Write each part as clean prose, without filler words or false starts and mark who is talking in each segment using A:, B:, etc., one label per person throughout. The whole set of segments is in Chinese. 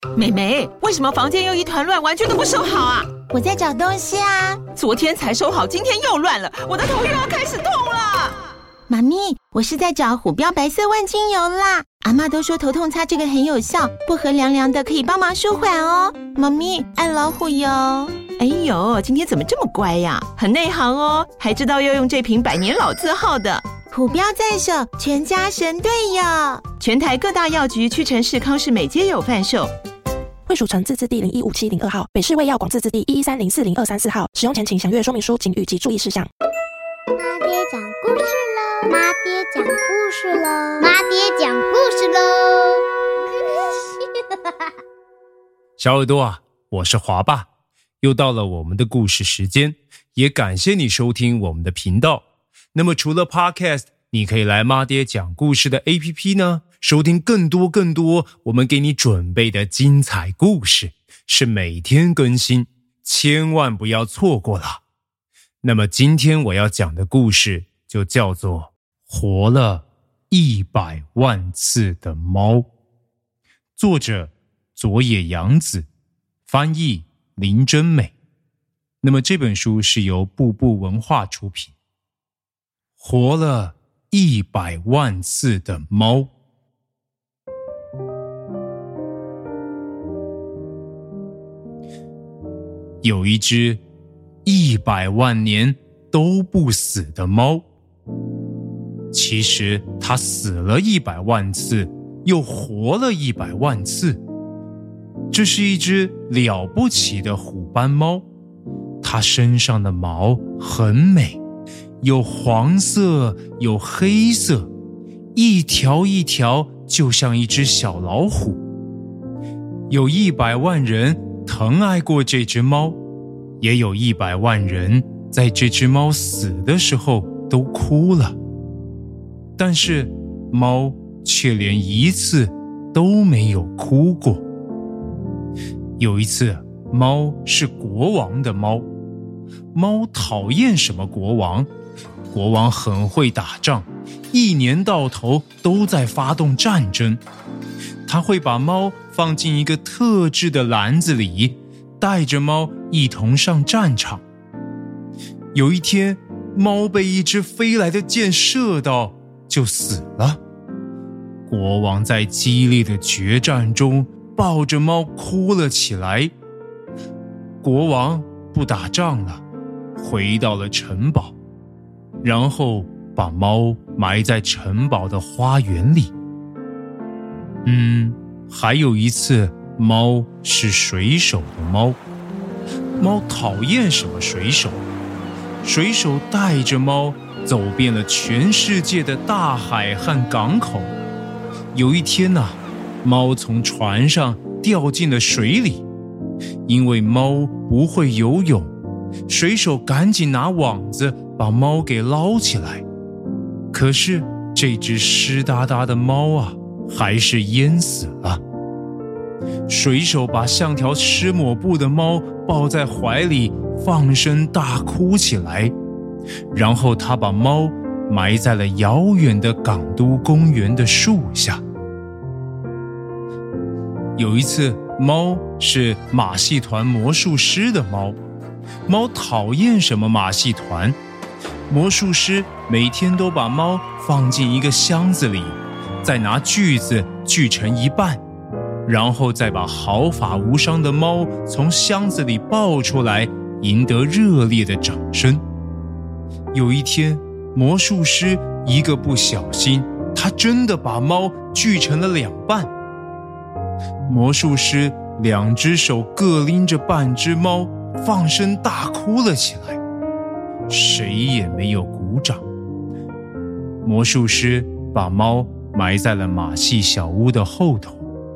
A: 妹妹，为什么房间又一团乱，完全都不收好啊？
B: 我在找东西啊。
A: 昨天才收好，今天又乱了，我的头又要开始痛了。
B: 妈咪，我是在找虎标白色万金油啦。阿嬷都说头痛擦这个很有效，薄荷凉凉的可以帮忙舒缓哦。妈咪，爱老虎油。
A: 哎呦，今天怎么这么乖呀？很内行哦，还知道要用这瓶百年老字号的。
B: 虎标在手，全家神队友。
A: 全台各大药局、屈臣氏、康士美皆有贩售。
C: 惠蜀城自治地015702号，北市卫药广自治地113040234号。使用前请详阅说明书警语及注意事项。
D: 妈爹讲故事喽！妈爹讲故事喽！妈爹讲故事喽！
E: 小耳朵啊，我是华爸，又到了我们的故事时间，也感谢你收听我们的频道。那么除了 Podcast， 你可以来妈爹讲故事的 APP 呢，收听更多我们给你准备的精彩故事，是每天更新，千万不要错过了。那么今天我要讲的故事就叫做活了100万次的猫，作者佐野洋子，翻译林真美。那么这本书是由步步文化出品。活了100万次的猫。有一只100万年都不死的猫，其实它死了100万次，又活了100万次。这是一只了不起的虎斑猫，它身上的毛很美，有黄色，有黑色，一条一条就像一只小老虎。有100万人疼爱过这只猫，也有100万人在这只猫死的时候都哭了，但是猫却连一次都没有哭过。有一次，猫是国王的猫，猫讨厌什么国王？国王很会打仗，一年到头都在发动战争。他会把猫放进一个特制的篮子里，带着猫一同上战场。有一天，猫被一支飞来的箭射到，就死了。国王在激烈的决战中抱着猫哭了起来。国王不打仗了，回到了城堡，然后把猫埋在城堡的花园里。还有一次，猫是水手的猫，猫讨厌什么水手？水手带着猫走遍了全世界的大海和港口。有一天啊，猫从船上掉进了水里，因为猫不会游泳，水手赶紧拿网子把猫给捞起来。可是这只湿哒哒的猫啊，还是淹死了。水手把像条湿抹布的猫抱在怀里，放声大哭起来。然后他把猫埋在了遥远的港都公园的树下。有一次，猫是马戏团魔术师的猫，猫讨厌什么马戏团？魔术师每天都把猫放进一个箱子里，再拿锯子锯成一半，然后再把毫发无伤的猫从箱子里抱出来，赢得热烈的掌声。有一天，魔术师一个不小心，他真的把猫锯成了2半。魔术师2只手各拎着半只猫，放声大哭了起来，谁也没有鼓掌。魔术师把猫埋在了马戏小屋的后头。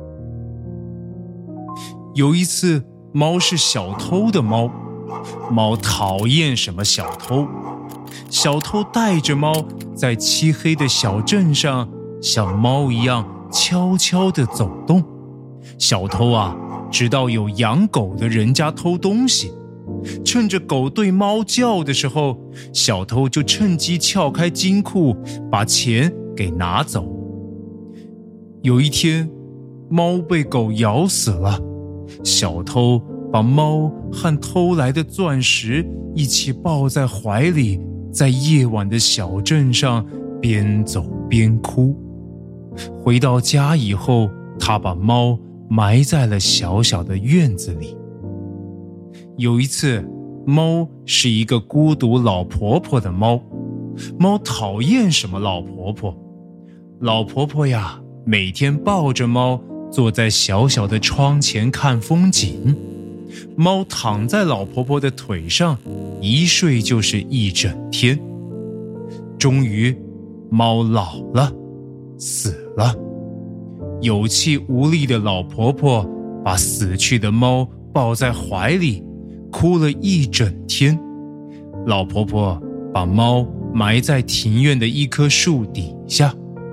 E: 有一次，猫是小偷的猫，猫讨厌什么小偷？小偷带着猫在漆黑的小镇上，像猫一样悄悄地走动。小偷啊，知道有养狗的人家偷东西，趁着狗对猫叫的时候，小偷就趁机撬开金库，把钱给拿走。有一天， 猫被狗咬死了，小偷把猫和偷来的钻石一起抱在怀里，在夜晚的小镇上边走边哭。回到家以后，他把猫埋在了小小的院子里。有一次，猫是一个孤独老婆婆的猫，猫讨厌什么老婆婆？老婆婆呀，每天抱着猫坐在小小的窗前看风景，猫躺在老婆婆的腿上，一睡就是一整天。终于，猫老了，死了。有气无力的老婆婆把死去的猫抱在怀里，哭了一整天。老婆婆把猫埋在庭院的一棵树底下。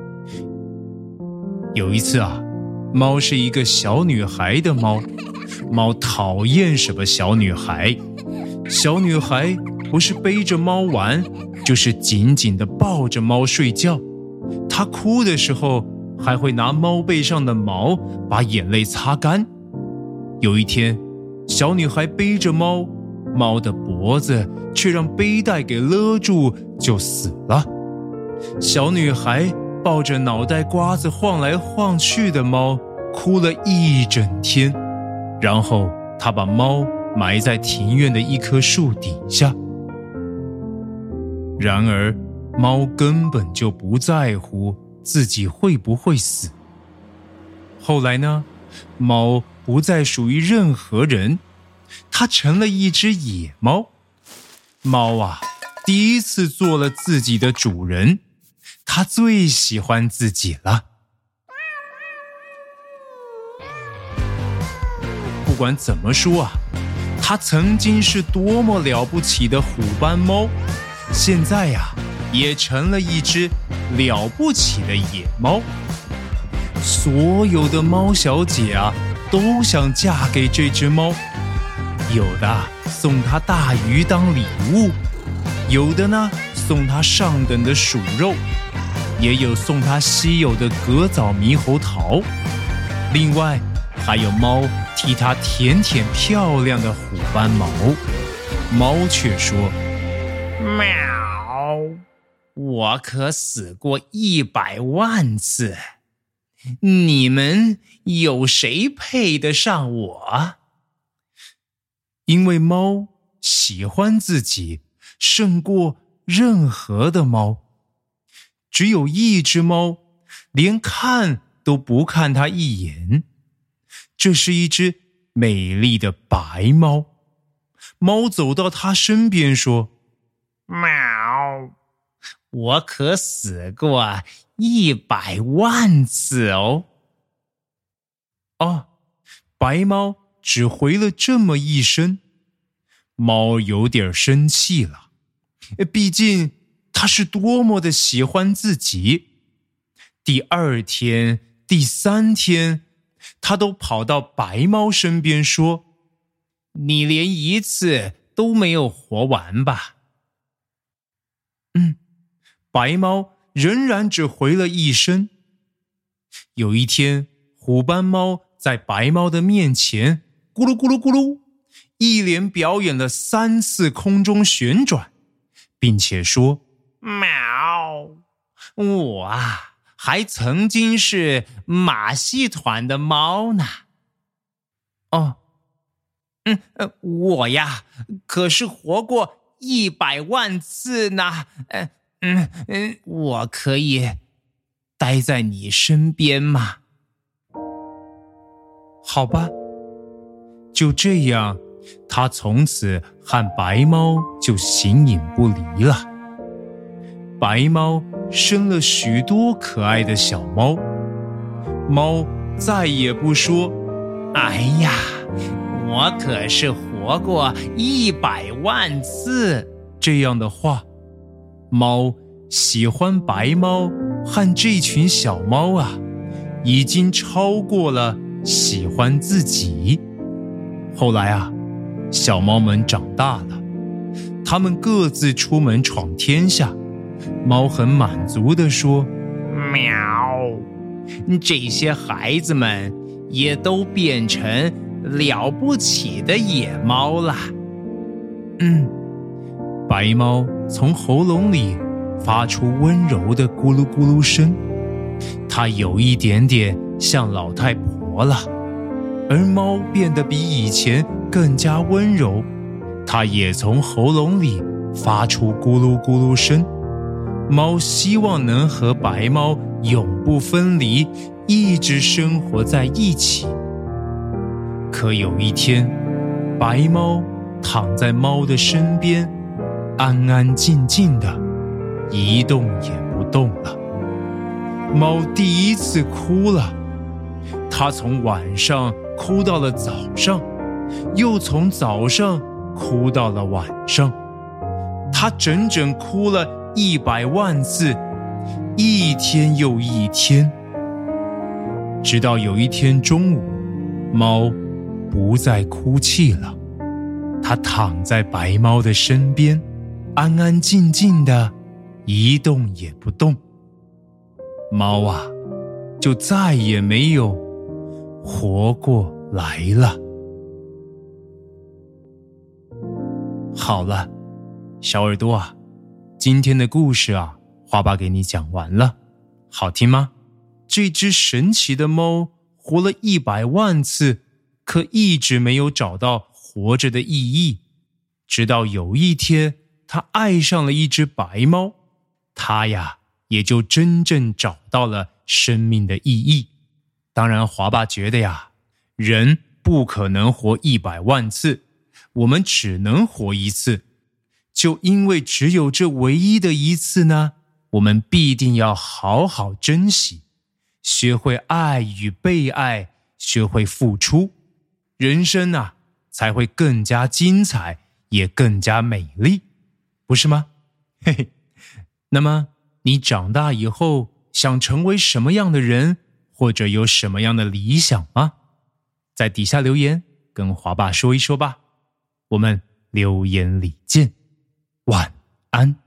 E: 有一次啊，猫是一个小女孩的猫，猫讨厌什么小女孩？小女孩不是背着猫玩，就是紧紧地抱着猫睡觉。她哭的时候，还会拿猫背上的毛把眼泪擦干。有一天，小女孩背着猫，猫的脖子却让背带给勒住，就死了。小女孩抱着脑袋瓜子晃来晃去的猫，哭了一整天。然后她把猫埋在庭院的一棵树底下。然而，猫根本就不在乎自己会不会死。后来呢，猫不再属于任何人，它成了一只野猫。猫啊，第一次做了自己的主人，它最喜欢自己了。不管怎么说啊，它曾经是多么了不起的虎斑猫，现在呀，也成了一只了不起的野猫。所有的猫小姐啊，都想嫁给这只猫，有的送它大鱼当礼物，有的呢送它上等的鼠肉，也有送它稀有的格藻猕猴桃，另外还有猫替它舔舔漂亮的虎斑毛。猫却说：喵，我可死过100万次，你们有谁配得上我？因为猫喜欢自己胜过任何的猫，只有一只猫连看都不看它一眼，这是一只美丽的白猫。猫走到它身边说：喵，我可死过100万次哦。白猫只回了这么一声。猫有点生气了，毕竟它是多么的喜欢自己。第2天、第3天，它都跑到白猫身边说：你连一次都没有活完吧？白猫仍然只回了一声。有一天，虎斑猫在白猫的面前咕噜咕噜咕噜，一连表演了3次空中旋转，并且说：喵，我啊，还曾经是马戏团的猫呢。我呀，可是活过100万次呢。我可以待在你身边吗？好吧，就这样，他从此和白猫就形影不离了。白猫生了许多可爱的小猫，猫再也不说：哎呀，我可是活过100万次这样的话。猫喜欢白猫和这群小猫啊，已经超过了喜欢自己。后来啊，小猫们长大了，它们各自出门闯天下。猫很满足地说：喵，这些孩子们也都变成了不起的野猫了。白猫从喉咙里发出温柔的咕噜咕噜声，它有一点点像老太婆了。而猫变得比以前更加温柔，它也从喉咙里发出咕噜咕噜声。猫希望能和白猫永不分离，一直生活在一起。可有一天，白猫躺在猫的身边，安安静静的，一动也不动了。猫第一次哭了，它从晚上哭到了早上，又从早上哭到了晚上，它整整哭了100万次，一天又一天。直到有一天中午，猫不再哭泣了，它躺在白猫的身边，安安静静的，一动也不动。猫啊，就再也没有活过来了。好了，小耳朵啊，今天的故事啊，花爸给你讲完了，好听吗？这只神奇的猫活了100万次，可一直没有找到活着的意义。直到有一天，它爱上了一只白猫，它呀，也就真正找到了生命的意义。当然，华爸觉得呀，人不可能活100万次，我们只能活一次。就因为只有这唯一的一次呢，我们必定要好好珍惜，学会爱与被爱，学会付出，人生啊，才会更加精彩，也更加美丽，不是吗？嘿嘿。那么你长大以后想成为什么样的人，或者有什么样的理想吗？在底下留言跟华爸说一说吧，我们留言里见，晚安。